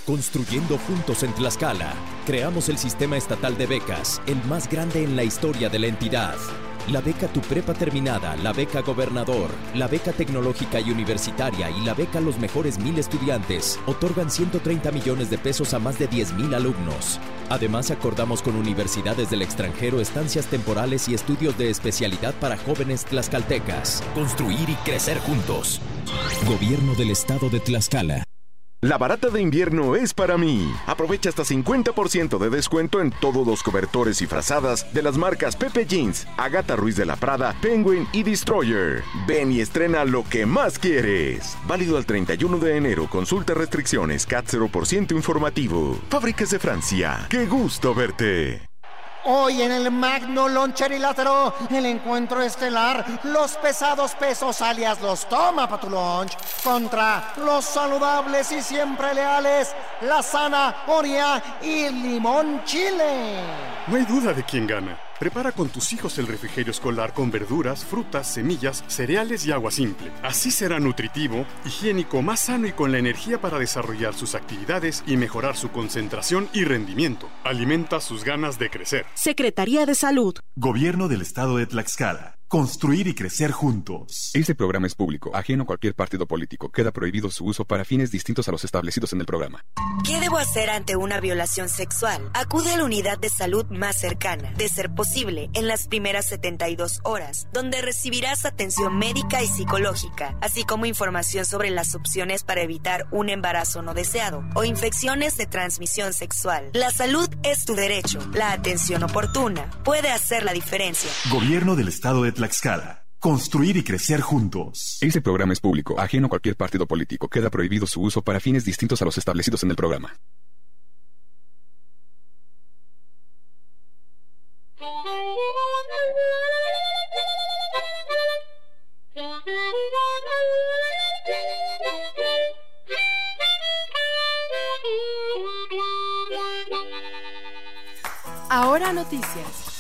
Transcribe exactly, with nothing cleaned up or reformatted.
Construyendo juntos en Tlaxcala, creamos el sistema estatal de becas, el más grande en la historia de la entidad. La beca Tu Prepa Terminada, la beca Gobernador, la beca tecnológica y universitaria y la beca Los Mejores Mil Estudiantes otorgan ciento treinta millones de pesos a más de diez mil alumnos. Además, acordamos con universidades del extranjero estancias temporales y estudios de especialidad para jóvenes tlaxcaltecas. Construir y crecer juntos. Gobierno del Estado de Tlaxcala. La barata de invierno es para mí. Aprovecha hasta cincuenta por ciento de descuento en todos los cobertores y frazadas de las marcas Pepe Jeans, Agatha Ruiz de la Prada, Penguin y Destroyer. Ven y estrena lo que más quieres. Válido al treinta y uno de enero. Consulta restricciones. C A T cero por ciento informativo. Fábricas de Francia. ¡Qué gusto verte! Hoy en el Magno Loncherilátero, el encuentro estelar, los pesados pesos alias los toma pa' tu lunch, contra los saludables y siempre leales, la zanahoria y limón chile. No hay duda de quién gana. Prepara con tus hijos el refrigerio escolar con verduras, frutas, semillas, cereales y agua simple. Así será nutritivo, higiénico, más sano y con la energía para desarrollar sus actividades y mejorar su concentración y rendimiento. Alimenta sus ganas de crecer. Secretaría de Salud. Gobierno del Estado de Tlaxcala. Construir y crecer juntos. Este programa es público, ajeno a cualquier partido político. Queda prohibido su uso para fines distintos a los establecidos en el programa. ¿Qué debo hacer ante una violación sexual? Acude a la unidad de salud más cercana, de ser posible, en las primeras setenta y dos horas, donde recibirás atención médica y psicológica, así como información sobre las opciones para evitar un embarazo no deseado o infecciones de transmisión sexual. La salud es tu derecho. La atención oportuna puede hacer la diferencia. Gobierno del Estado de Tlaxcala. Construir y crecer juntos. Este programa es público, ajeno a cualquier partido político. Queda prohibido su uso para fines distintos a los establecidos en el programa. Ahora noticias.